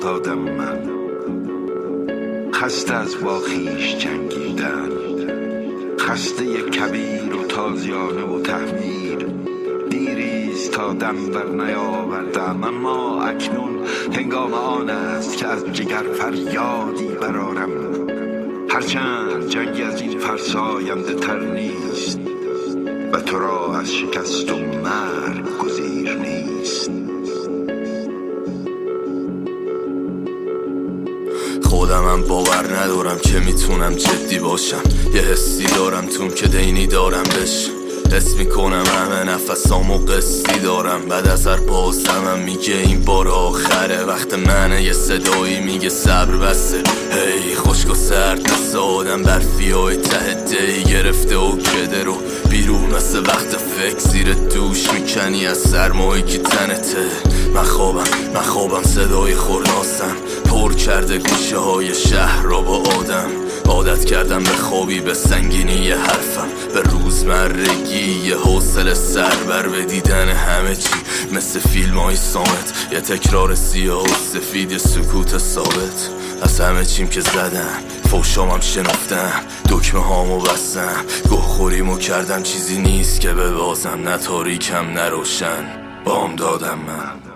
دادم من، خسته از با خویش جنگیدن، خسته کبیر و تازیانه و تحمیر. دیریست تا دم بر نیاوردم، اما اکنون هنگام آن است که از جگر فریادی برارم. هرچند جنگی از این فرساینده تر نیست و تو را از شکست و مرگ گزیر نیست. خودمم باور ندارم که میتونم جدی باشم، یه حسی دارم توم که دینی دارم بهش، حس میکنم همه نفسامو قصی دارم. بعد از هر بازدمم میگه این بار آخره، وقت منه یه صدایی میگه صبر بسه. هی خشک و سرد مثل آدم برفی های ته دی گرفته و کده رو بیرون، مثل وقت فکر زیر دوش میکنی از سرمایی که تنته. من خوابم صدای خورناسم پر کرده گوشه های شهر را با آدم. عادت کردم به خوابی، به سنگینی حرفم، به روزمرگی، یه حوصله سربر به دیدن همه چی مثل فیلم های سامت، یه تکرار سیاه و سفید، یه سکوت ثابت. از همه چیم که زدم فوشامم شنفتم، دکمه هامو بستم، گوخوریمو کردم، چیزی نیست که ببازم، نه تاریکم نه روشن، بام دادم من.